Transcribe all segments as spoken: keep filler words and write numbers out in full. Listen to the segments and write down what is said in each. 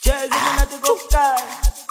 Jazz muna tukukai.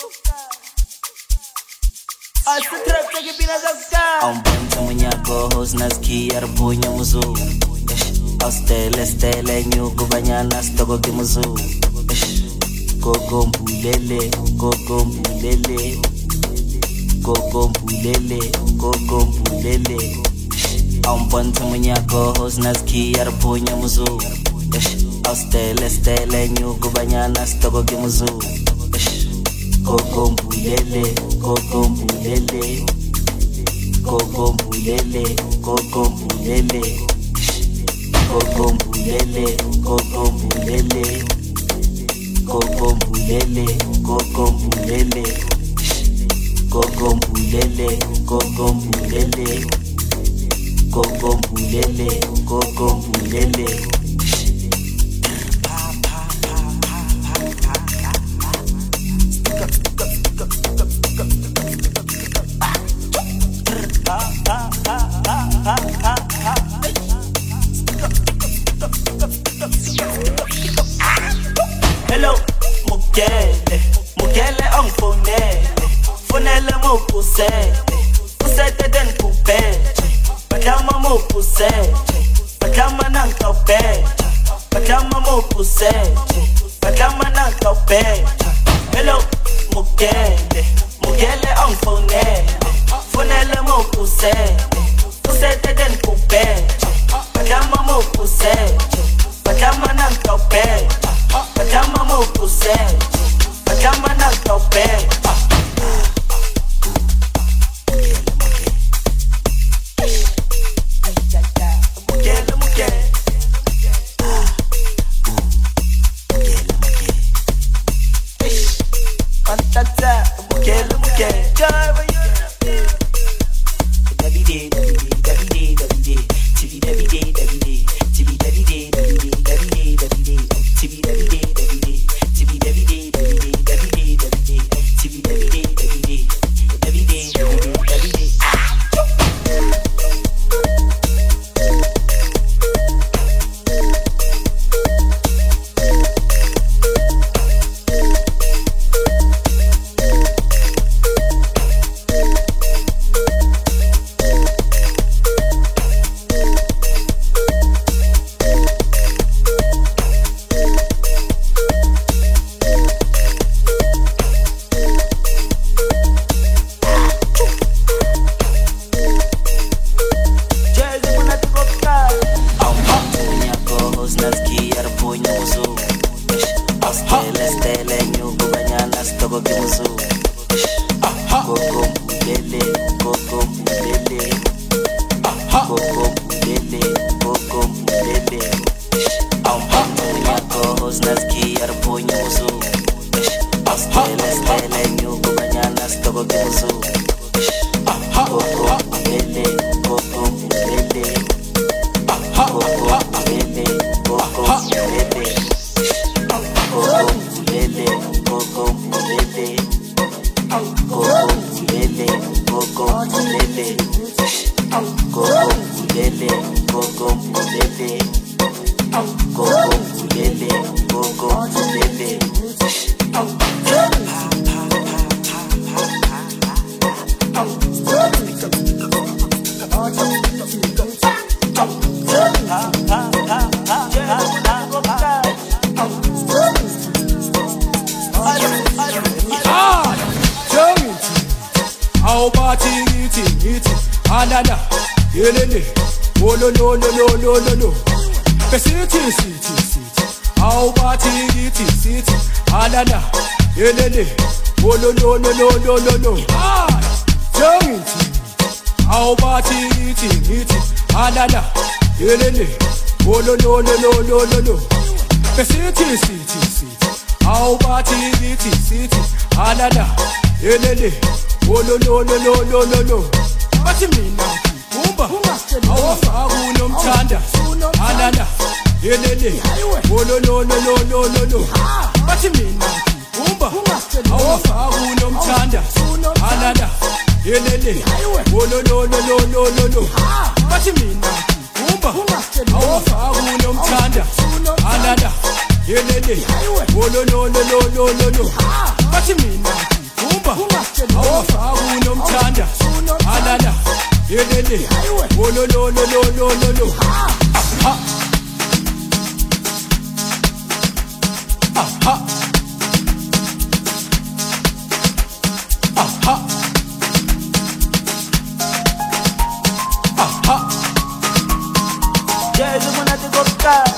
Asitrap take bina zakai. Ang banta mo niya kohos na ski arbunya muzu. Astele stele nyu kubanya nas togo kimuzu. Koko mbulele, koko mbulele. Koko mbulele, koko mbulele. Ang banta mo niya kohos na ski arbunya muzu. Astele stele nyu kubanya nas togo kimuzu. Koko mbulele, koko mbulele. Koko mbulele, koko mbulele. Koko mbulele, koko mbulele. Koko mbulele, koko mbulele. Koko mbulele, koko mbulele. Koko mbulele, koko mbulele. Hello, Mugele, Mugele ang fonele, fonele mo pusete, pusete den pupeche, pagama mo pusete, pagama ng kaupeche, pagama mo pusete, pagama ng kaupeche. Hello, Mugele, Mugele ang fonele, fonele mo pusete, pusete den pupeche, pagama mo pusete, pagama ng kaupeche. Pagama mo pusete, pagama ng kaupeche. Mugele, mugele. Pantata, mugele, mugele. Davide, Davide, Davide, Davide. Tibi Davide, Davide. Tibi Davide, Davide, Davide, Davide. Tibi Davide, Davide. Tibi Davide, Davide, Davide, Davide. Tibi Davide, Davide. Davide, Davide, Davide. yelele wolo lo lo lo lo lo lo bathi mina kumba awafaka unomthanda alala yelele wolo lo lo lo lo lo lo ha aha aha aha yeah you wanna go back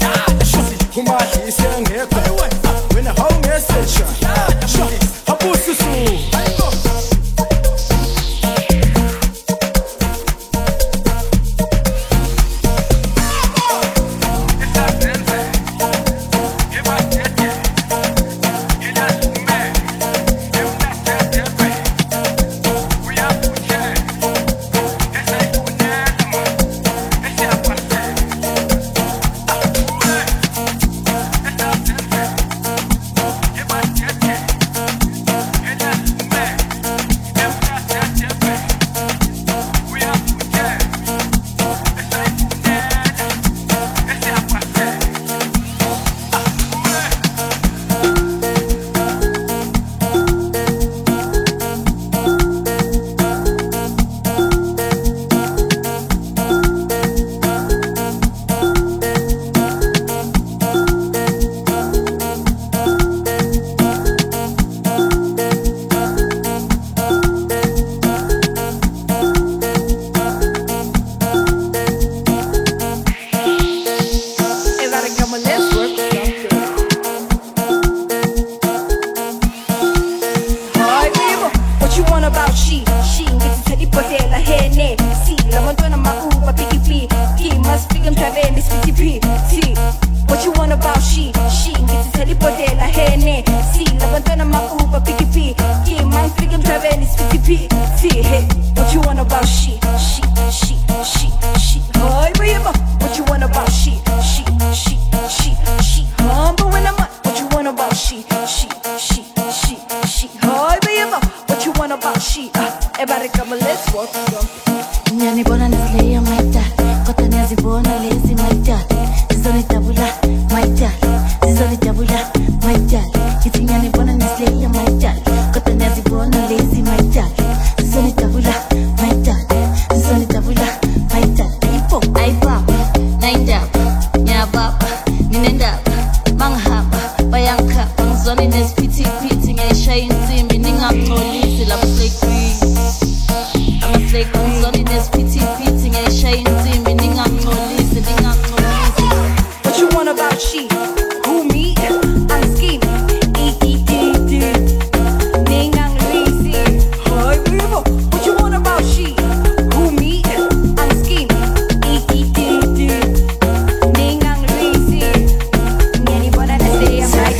When I home message, about she? Everybody come and let's walk some. Nyani bona naslaya my dad, kota niyazi bona lazy my dad. Zizoni tabula my dad, zizoni tabula my dad. Iti nyani bona naslaya my dad, kota niyazi bona lazy my dad. Zizoni tabula my dad, zizoni tabula my dad. Ipo, aipa, nainda, nyababa, ninenda, manghaba, bayanka, bangzoni nespiti piti, nyesha inzimbi, ningamnolisi la flake. I'm a flake, I'm only this pity beating and shame me. Ning I'm no listen, ning I'm no listen. What you want about she? Who me? I'm scheming. E E D D. Ning I'm lazy. Hi, Weaver. What you want about she? Who me? I'm scheming. E E D D. Ning I'm lazy. Anybody that say I'm right.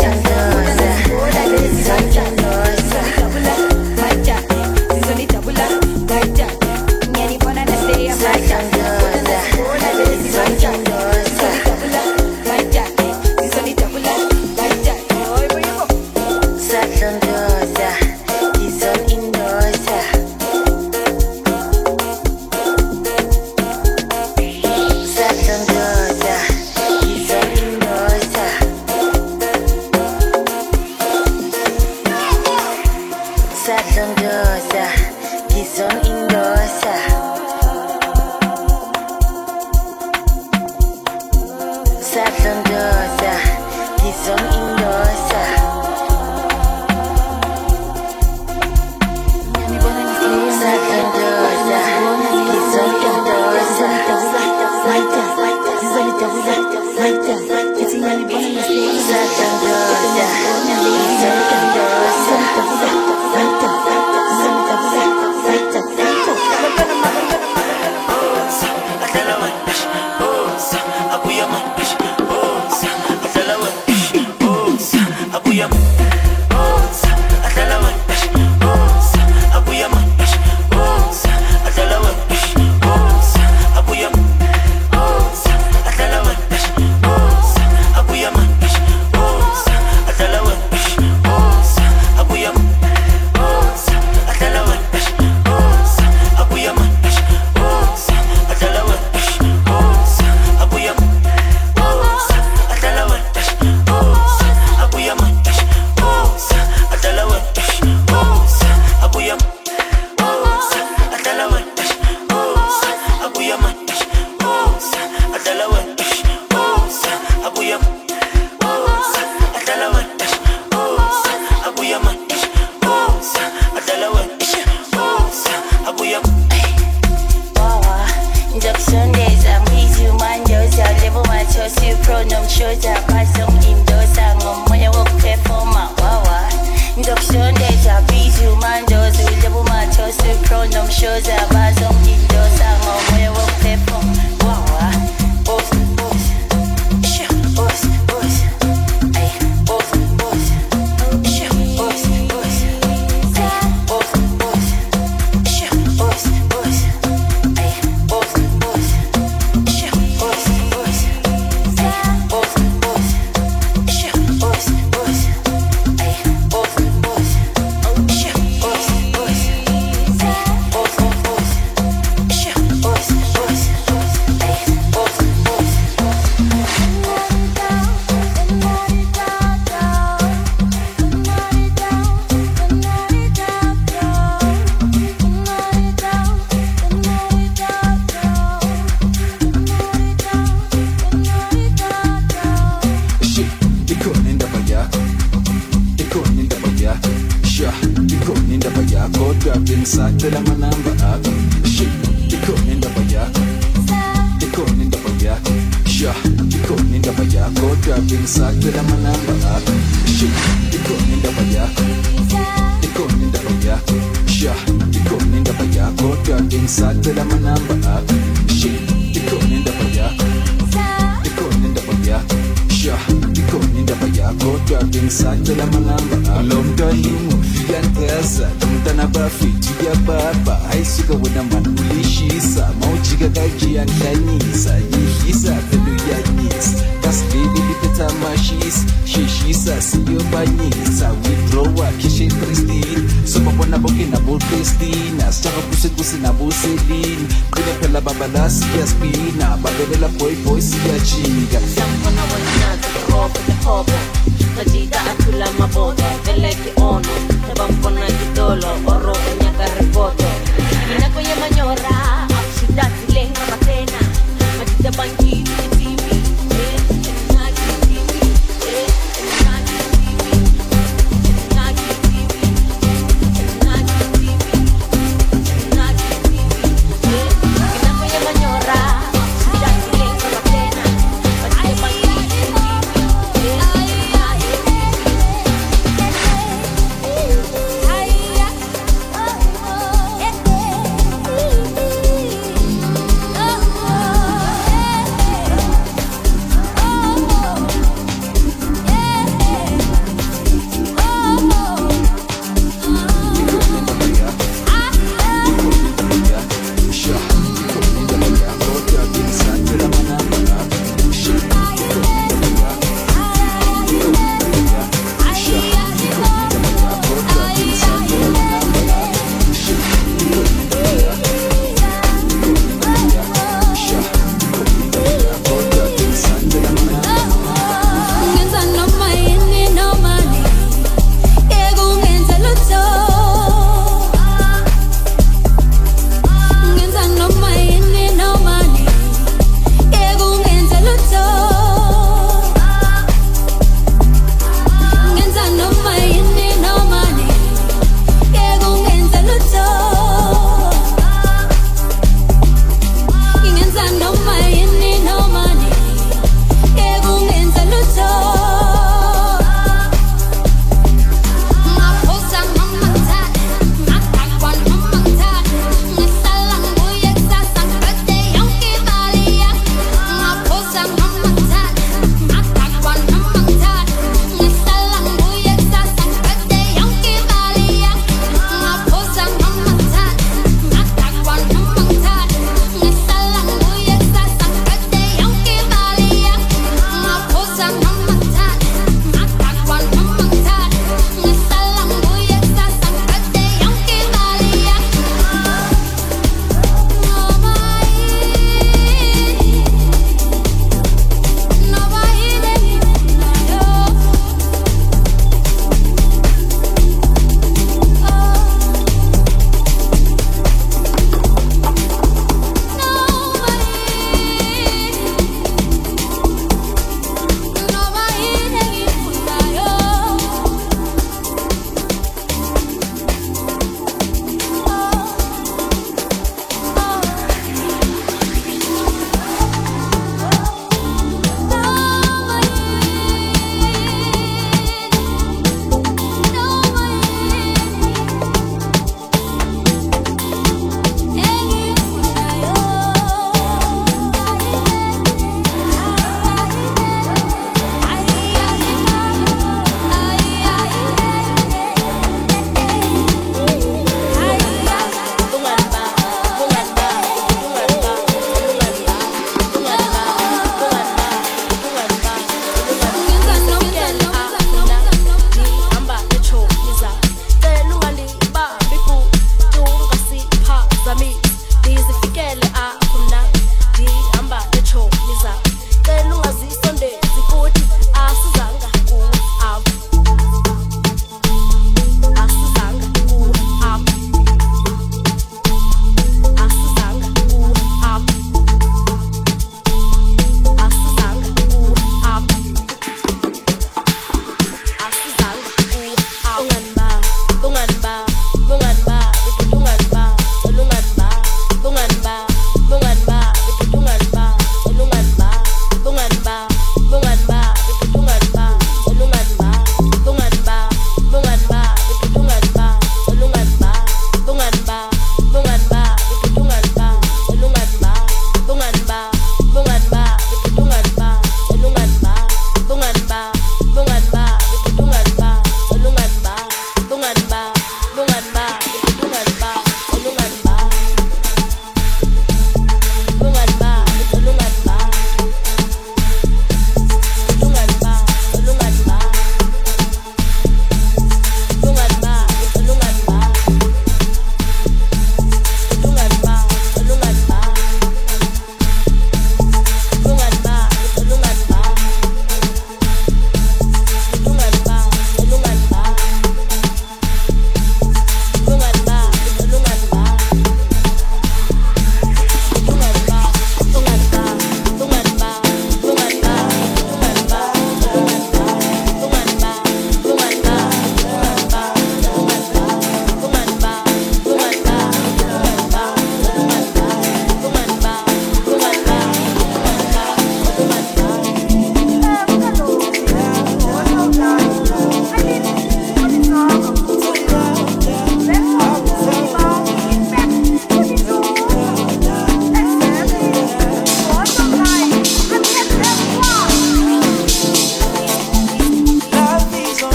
Shishisa siyo banyisa withdraw kishe Christine so mabona boke na Christina sitshaka busebusi nabuselini qine phela babala siyaspina babelela boy boy siyajika Sambona wanazi robo de hobo Majida atula mabodo Veleki ono Nebambona gidolo Oro kanyaka repoto Ina kwenye manyora Shidati lenga matena Majida bangi Tv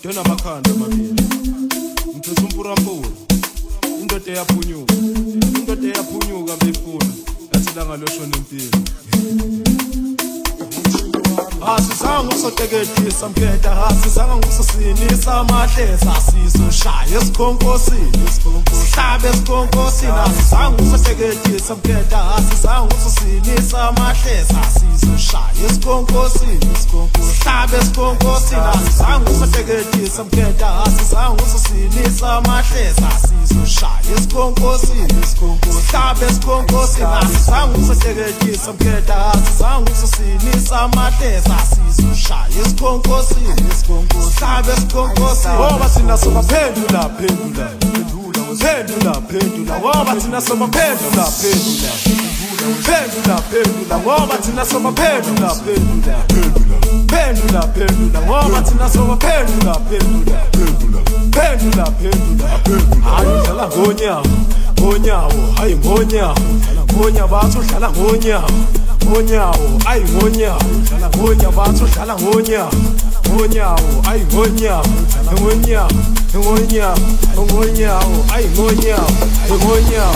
Dona makhanda mabili. Mthesa umpurampura. Indoda eyaphunyuka. Indoda eyaphunyuka befuna. Yathi langa loshona impilo. Asizange usoteketisa mkhetha asizange ngususinisa amahleza sizoshaya esikhonkosini sihlabe esikhonkosini asizange usoteketisa mkhetha asizange ngususinisa amahleza sizoshaya esikhonkosini sihlabe esikhonkosini asizange usoteketisa mkhetha asizange ngususinisa amahleza sizoshaya esikhonkosini sihlabe esikhonkosini asizange usoteketisa mkhetha asizange ngususinisa amahleza sizoshaya esikhonkosini sihlabe esikhonkosini ngoba thina sobaphendula phendula phendula phendula ngoba thina sobaphendula phendula phendula phendula ngoba thina sobaphendula phendula phendula phendula ngoba thina sobaphendula phendula phendula phendula hayi dlala ngonyawo ngonyawo hayi ngonyawo ngonyawo bathi udlala ngonyawo ngonyawo ayi ngonyawo ngonya bathi udlala ngonyawo ngonyawo ayi ngonyawo ngonyawo ngonyawo ngonyawo ayi ngonyawo ngonyawo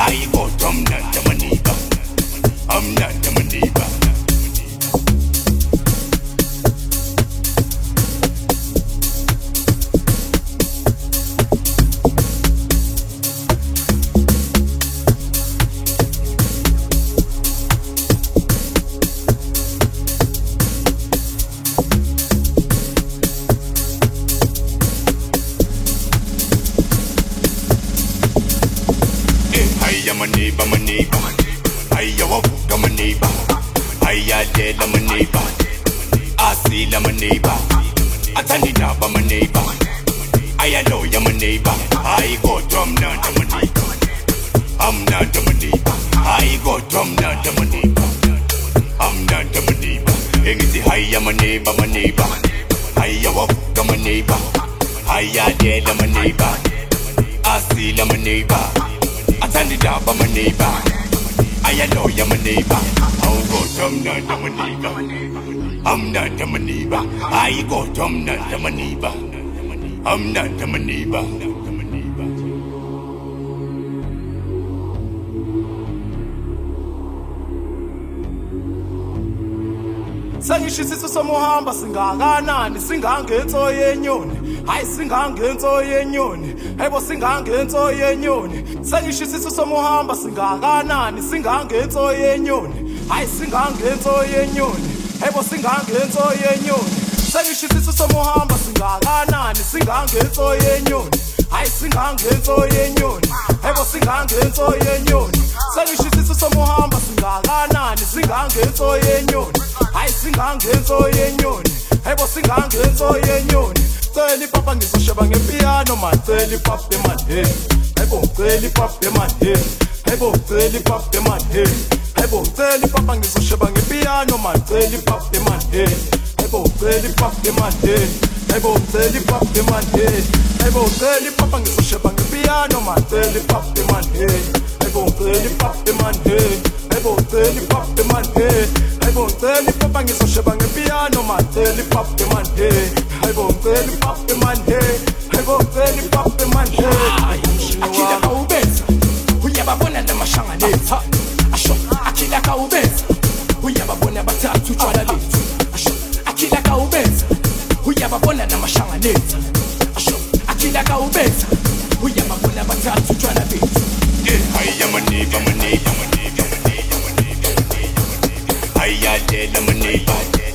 I go drum nanda maniba. I'm nanda maniba. Maniba, maniba, ayya wavuka maniba, ayya dela maniba, asila maniba, atandina ba maniba, ayya loya maniba, I go drum nanda maniba, I'm nanda maniba, I go drum nanda maniba, I'm nanda maniba, engiti ayya maniba maniba, ayya wavuka maniba, ayya dela maniba, asila maniba. Atandida ba my neighbor, I know you're my neighbor. I'll go drum nanda my neighbor. I'm not my neighbor. I go drum nanda my neighbor. I'm not my neighbor. Sengishisiso somuhamba singakanani singangenzo yenyoni hayi singangenzo yenyoni hayibo singangenzo yenyoni sengishisiso somuhamba singakanani singangenzo yenyoni hayi singangenzo yenyoni hayibo singangenzo yenyoni sengishisiso somuhamba singakanani singangenzo yenyoni hayi singangenzo yenyoni hayibo singangenzo yenyoni sengishisiso somuhamba singakanani singangenzo yenyoni hayi singangenzo yenyoni hayibo singangenzo yenyoni celi papa ngizosheba ngepiano man celi pop the man hey hayibo celi pop the man hey hayibo celi pop the man hey hayibo celi papa ngizosheba ngepiano man celi pop the man hey hayibo celi pop the man hey hayibo celi pop the man hey hayibo celi papa ngizosheba ngepiano man celi pop the man hey hayibo celi pop the man hey hayibo celi pop the man hey hayibo celi papa ngizosheba ngepiano man celi pop the man hey hayibo celi pop the man hey hayibo celi pop the man hey Akila kaubenza uyababona namahlanganetha asho akila kaubenza uyababona bathathu utshwala lethu asho akila kaubenza uyababona namahlanganetha asho akila kaubenza uyababona bathathu utshwala lethu ayya maniba maniba maniba ayya dela maniba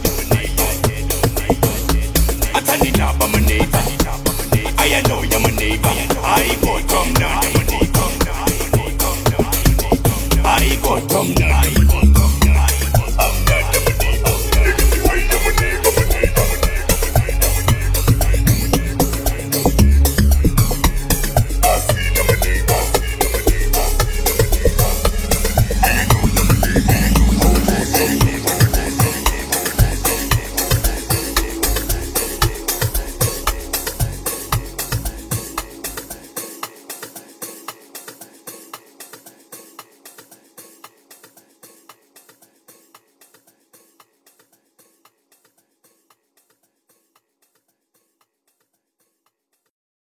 atandina ba maniba ayya know ya maniba I go drum nanda maniba I go drum nanda